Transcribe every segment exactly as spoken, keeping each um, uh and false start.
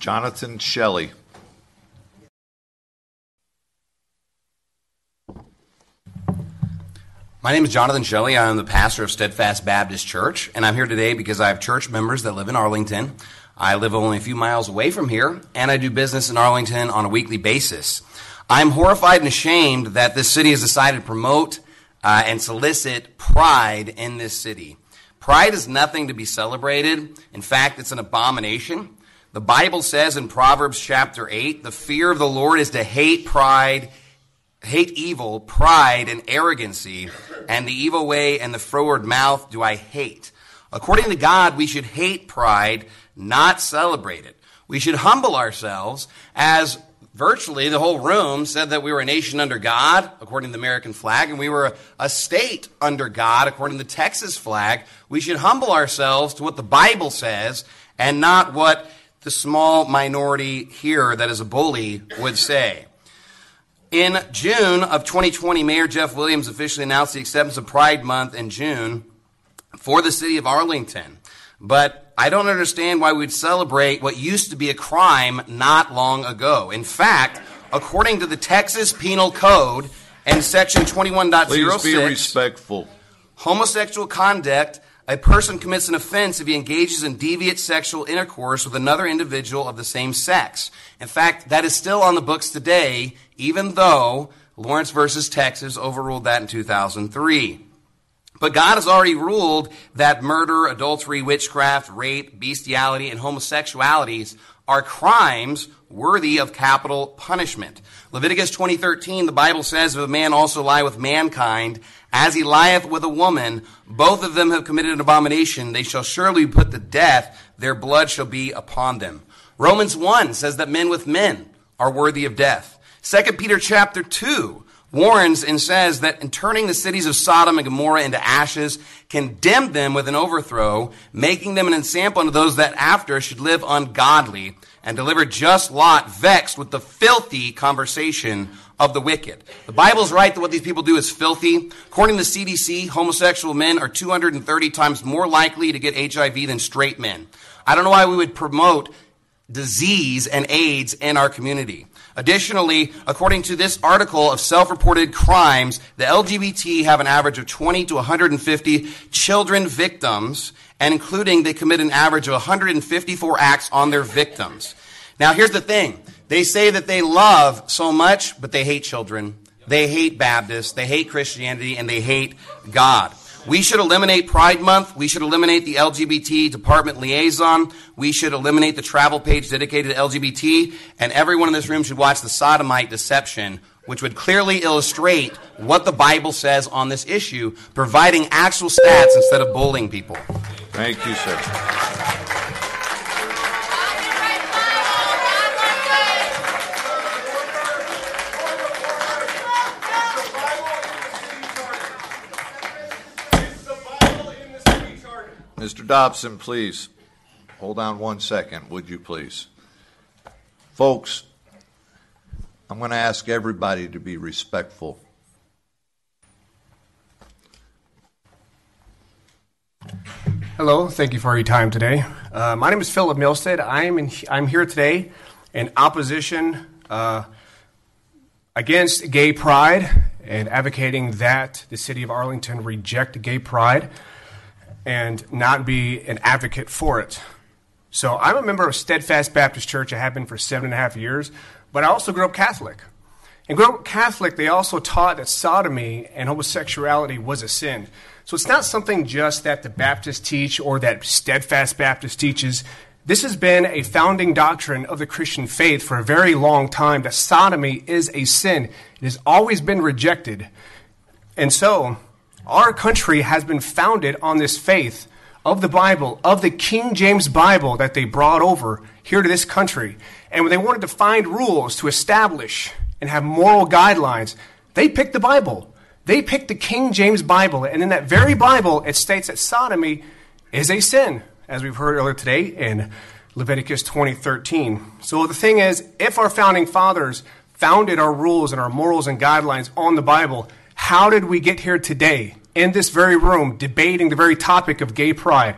Jonathan Shelley. My name is Jonathan Shelley. I am the pastor of Steadfast Baptist Church, and I'm here today because I have church members that live in Arlington. I live only a few miles away from here, and I do business in Arlington on a weekly basis. I'm horrified and ashamed that this city has decided to promote uh, and solicit pride in this city. Pride is nothing to be celebrated. In fact, it's an abomination. The Bible says in Proverbs chapter eight, the fear of the Lord is to hate pride, hate evil, pride, and arrogancy, and the evil way and the froward mouth do I hate. According to God, we should hate pride, not celebrate it. We should humble ourselves, as virtually the whole room said that we were a nation under God, according to the American flag, and we were a, a state under God, according to the Texas flag. We should humble ourselves to what the Bible says and not what the small minority here that is a bully would say. In June of twenty twenty, Mayor Jeff Williams officially announced the acceptance of Pride Month in June for the city of Arlington. But I don't understand why we'd celebrate what used to be a crime not long ago. In fact, according to the Texas Penal Code and Section twenty-one point oh six, please be respectful. Homosexual conduct, a person commits an offense if he engages in deviant sexual intercourse with another individual of the same sex. In fact, that is still on the books today, even though Lawrence versus Texas overruled that in two thousand three. But God has already ruled that murder, adultery, witchcraft, rape, bestiality, and homosexualities are crimes worthy of capital punishment. Leviticus twenty thirteen, the Bible says, if a man also lie with mankind, as he lieth with a woman, both of them have committed an abomination, they shall surely be put to death, their blood shall be upon them. Romans one says that men with men are worthy of death. Second Peter chapter two warns and says that in turning the cities of Sodom and Gomorrah into ashes, condemned them with an overthrow, making them an ensample unto those that after should live ungodly, and delivered just Lot vexed with the filthy conversation of the wicked. The Bible's right that what these people do is filthy. According to the C D C, homosexual men are two hundred thirty times more likely to get H I V than straight men. I don't know why we would promote disease and AIDS in our community. Additionally, according to this article of self-reported crimes, the L G B T have an average of twenty to one hundred fifty children victims, and including they commit an average of one hundred fifty-four acts on their victims. Now, here's the thing. They say that they love so much, but they hate children. They hate Baptists. They hate Christianity, and they hate God. We should eliminate Pride Month. We should eliminate the L G B T department liaison. We should eliminate the travel page dedicated to L G B T. And everyone in this room should watch the Sodomite Deception, which would clearly illustrate what the Bible says on this issue, providing actual stats instead of bullying people. Thank you, sir. Mister Dobson, please, hold on one second, would you please? Folks, I'm going to ask everybody to be respectful. Hello, thank you for your time today. Uh, my name is Philip Milstead. I am in, I'm here today in opposition uh, against gay pride and advocating that the city of Arlington reject gay pride and not be an advocate for it. So I'm a member of Steadfast Baptist Church. I have been for seven and a half years, but I also grew up Catholic. And growing up Catholic, they also taught that sodomy and homosexuality was a sin. So it's not something just that the Baptists teach or that Steadfast Baptist teaches. This has been a founding doctrine of the Christian faith for a very long time, that sodomy is a sin. It has always been rejected. And so our country has been founded on this faith of the Bible, of the King James Bible that they brought over here to this country. And when they wanted to find rules to establish and have moral guidelines, they picked the Bible. They picked the King James Bible. And in that very Bible, it states that sodomy is a sin, as we've heard earlier today in Leviticus twenty thirteen. So the thing is, if our founding fathers founded our rules and our morals and guidelines on the Bible, how did we get here today in this very room debating the very topic of gay pride?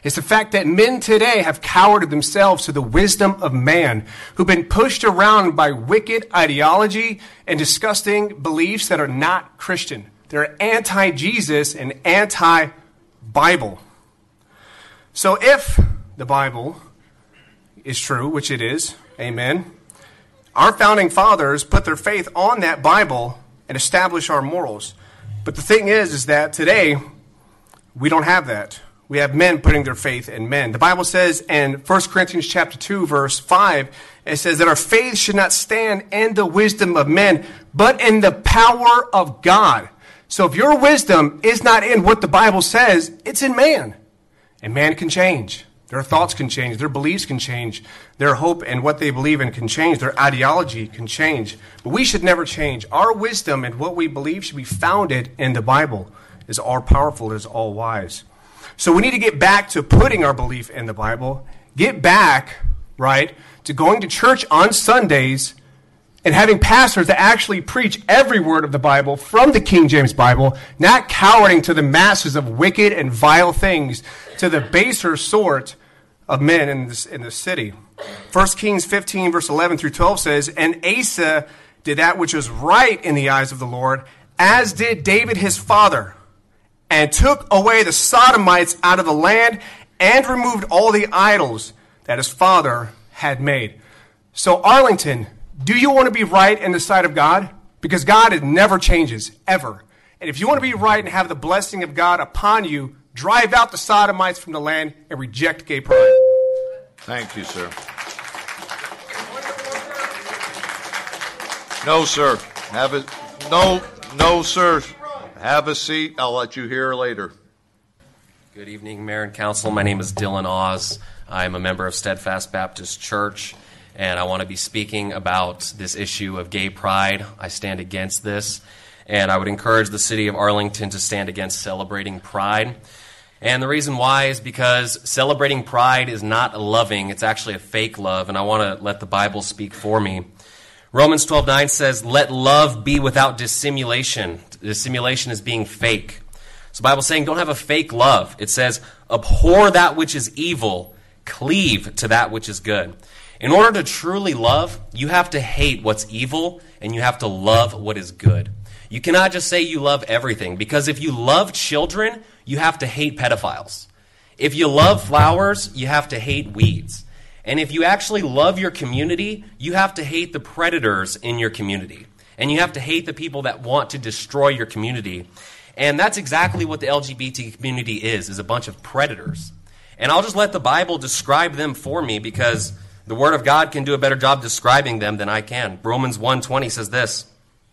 It's the fact that men today have cowarded themselves to the wisdom of man, who've been pushed around by wicked ideology and disgusting beliefs that are not Christian. They're anti-Jesus and anti-Bible. So if the Bible is true, which it is, amen, our founding fathers put their faith on that Bible and established our morals. But the thing is, is that today, we don't have that. We have men putting their faith in men. The Bible says in First Corinthians chapter two, verse five, it says that our faith should not stand in the wisdom of men, but in the power of God. So if your wisdom is not in what the Bible says, it's in man. And man can change. Their thoughts can change. Their beliefs can change. Their hope and what they believe in can change. Their ideology can change. But we should never change. Our wisdom and what we believe should be founded in the Bible. It is all powerful. It is all wise. So we need to get back to putting our belief in the Bible. Get back, right, to going to church on Sundays and having pastors that actually preach every word of the Bible from the King James Bible, not cowering to the masses of wicked and vile things, to the baser sort of men in this, in this city. First Kings fifteen, verse eleven through twelve says, "And Asa did that which was right in the eyes of the Lord, as did David his father, and took away the Sodomites out of the land, and removed all the idols that his father had made." So Arlington, do you want to be right in the sight of God? Because God it never changes, ever. And if you want to be right and have the blessing of God upon you, drive out the Sodomites from the land and reject gay pride. Thank you, sir. No, sir. Have a no, no, sir. Have a seat. I'll let you hear later. Good evening, Mayor and Council. My name is Dylan Oz. I'm a member of Steadfast Baptist Church, and I want to be speaking about this issue of gay pride. I stand against this, and I would encourage the city of Arlington to stand against celebrating pride. And the reason why is because celebrating pride is not loving. It's actually a fake love, and I want to let the Bible speak for me. Romans twelve nine says, "Let love be without dissimulation." Dissimulation is being fake. So the Bible's saying don't have a fake love. It says, "Abhor that which is evil, cleave to that which is good." In order to truly love, you have to hate what's evil, and you have to love what is good. You cannot just say you love everything, because if you love children, you have to hate pedophiles. If you love flowers, you have to hate weeds. And if you actually love your community, you have to hate the predators in your community. And you have to hate the people that want to destroy your community. And that's exactly what the L G B T community is, is a bunch of predators. And I'll just let the Bible describe them for me, because the Word of God can do a better job describing them than I can. Romans one twenty says this,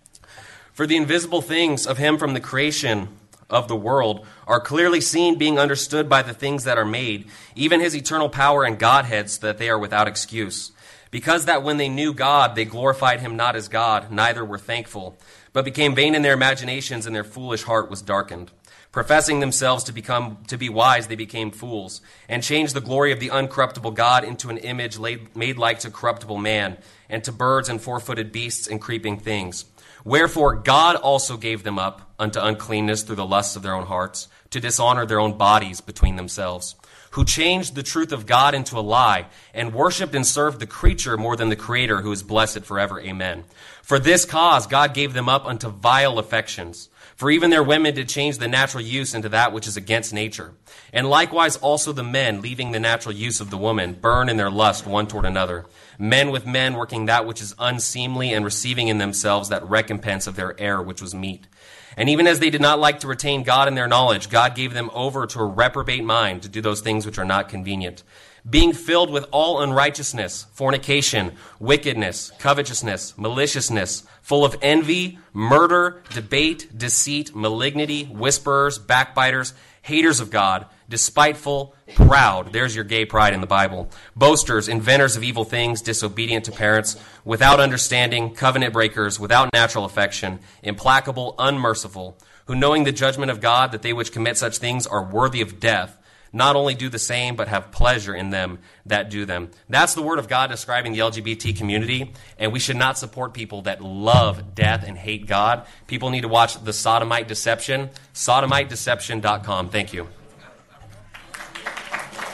"For the invisible things of him from the creation of the world are clearly seen, being understood by the things that are made, even his eternal power and Godhead, so that they are without excuse. Because that when they knew God, they glorified him not as God, neither were thankful, but became vain in their imaginations, and their foolish heart was darkened. Professing themselves to become to be wise, they became fools, and changed the glory of the uncorruptible God into an image laid, made like to corruptible man, and to birds and four-footed beasts and creeping things. Wherefore God also gave them up unto uncleanness through the lusts of their own hearts, to dishonor their own bodies between themselves, who changed the truth of God into a lie, and worshipped and served the creature more than the Creator, who is blessed forever. Amen. For this cause God gave them up unto vile affections. For even their women did change the natural use into that which is against nature. And likewise also the men, leaving the natural use of the woman, burn in their lust one toward another. Men with men, working that which is unseemly, and receiving in themselves that recompense of their error which was meet. And even as they did not like to retain God in their knowledge, God gave them over to a reprobate mind to do those things which are not convenient, being filled with all unrighteousness, fornication, wickedness, covetousness, maliciousness, full of envy, murder, debate, deceit, malignity, whisperers, backbiters, haters of God, despiteful, proud. There's your gay pride in the Bible. Boasters, inventors of evil things, disobedient to parents, without understanding, covenant breakers, without natural affection, implacable, unmerciful, who knowing the judgment of God, that they which commit such things are worthy of death, not only do the same, but have pleasure in them that do them. That's the word of God describing the L G B T community, and we should not support people that love death and hate God. People need to watch The Sodomite Deception, sodomite deception dot com. Thank you.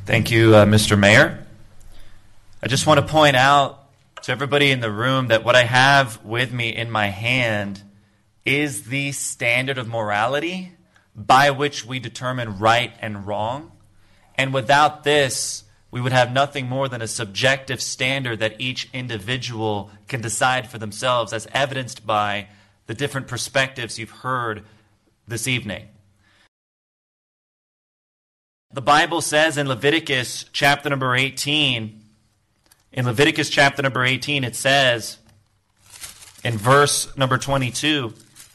Thank you, uh, Mister Mayor. I just want to point out to everybody in the room that what I have with me in my hand is the standard of morality by which we determine right and wrong. And without this, we would have nothing more than a subjective standard that each individual can decide for themselves, as evidenced by the different perspectives you've heard this evening. The Bible says in Leviticus chapter number eighteen, in Leviticus chapter number eighteen, it says in verse number twenty-two,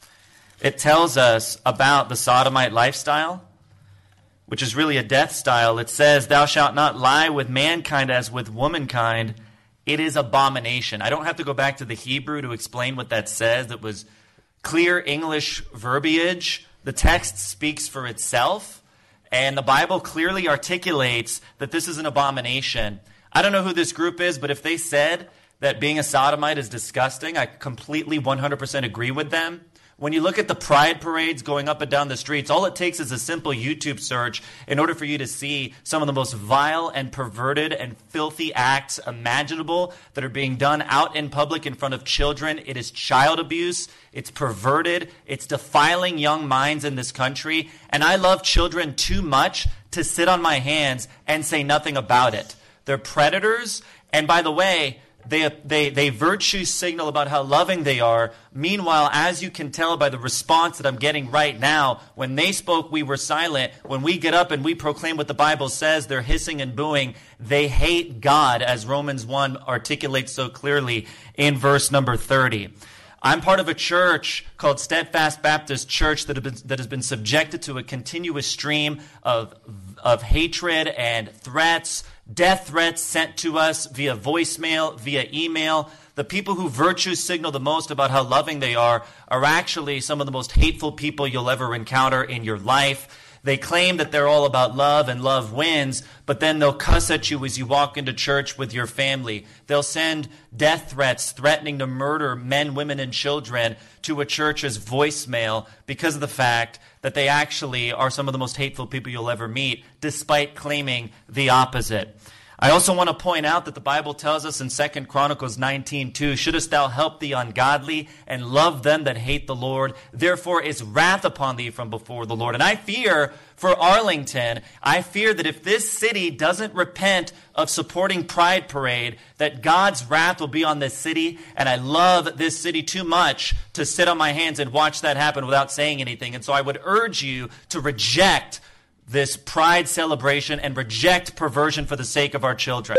it tells us about the sodomite lifestyle, which is really a death style. It says, "Thou shalt not lie with mankind as with womankind. It is abomination." I don't have to go back to the Hebrew to explain what that says. It was clear English verbiage. The text speaks for itself. And the Bible clearly articulates that this is an abomination. I don't know who this group is, but if they said that being a sodomite is disgusting, I completely one hundred percent agree with them. When you look at the pride parades going up and down the streets, all it takes is a simple YouTube search in order for you to see some of the most vile and perverted and filthy acts imaginable that are being done out in public in front of children. It is child abuse. It's perverted. It's defiling young minds in this country. And I love children too much to sit on my hands and say nothing about it. They're predators. And by the way, They, they, they virtue signal about how loving they are. Meanwhile, as you can tell by the response that I'm getting right now, when they spoke, we were silent. When we get up and we proclaim what the Bible says, they're hissing and booing. They hate God, as Romans one articulates so clearly in verse number thirty. I'm part of a church called Steadfast Baptist Church that, have been, that has been subjected to a continuous stream of, of hatred and threats, death threats sent to us via voicemail, via email. The people who virtue signal the most about how loving they are are actually some of the most hateful people you'll ever encounter in your life. They claim that they're all about love and love wins, but then they'll cuss at you as you walk into church with your family. They'll send death threats threatening to murder men, women, and children to a church's voicemail because of the fact that they actually are some of the most hateful people you'll ever meet, despite claiming the opposite. I also want to point out that the Bible tells us in Second Chronicles nineteen two, "Shouldest thou help the ungodly and love them that hate the Lord? Therefore is wrath upon thee from before the Lord." And I fear for Arlington, I fear that if this city doesn't repent of supporting Pride Parade, that God's wrath will be on this city. And I love this city too much to sit on my hands and watch that happen without saying anything. And so I would urge you to reject this pride celebration and reject perversion for the sake of our children.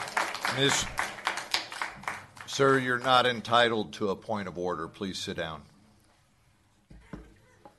Miz Sir, you're not entitled to a point of order. Please sit down.